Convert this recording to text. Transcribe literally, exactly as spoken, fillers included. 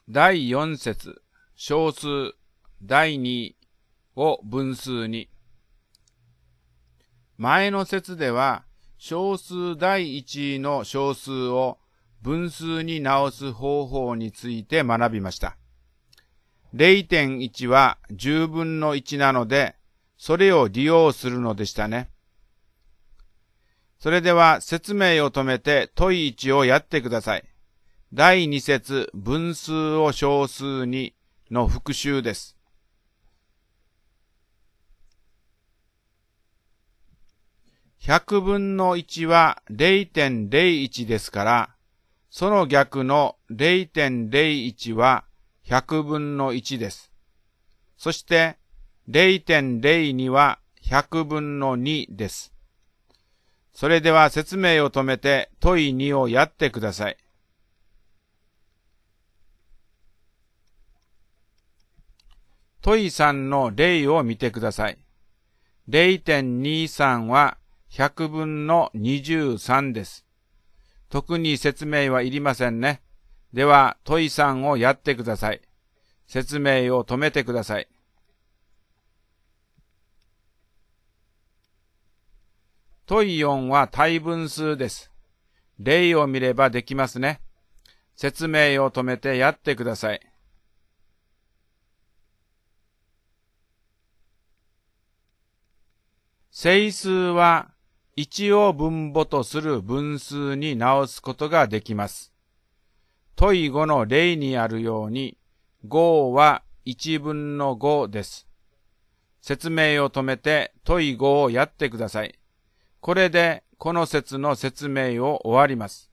だいよん節、小数、だいにを分数に。前の節では、小数だいいちの小数を分数に直す方法について学びました。れいてんいち はじゅうぶんのいちなので、それを利用するのでしたね。それでは説明を止めて問いいちをやってください。だいに節、分数を小数にの復習です。ひゃくぶんのいちは れいてんれいいち ですから、その逆の れいてんれいいち はひゃくぶんのいちです。そして れいてんれいに はひゃくぶんのにです。それでは説明を止めて問いにをやってください。問いさんの例を見てください。れいてんにさん はひゃくぶんのにじゅうさんです。特に説明はいりませんね。では問いさんをやってください。説明を止めてください。問いよんは対分数です。例を見ればできますね。説明を止めてやってください。整数はいちを分母とする分数に直すことができます。問いごの例にあるように、ごはいちぶんのごです。説明を止めて問いごをやってください。これでこの節の説明を終わります。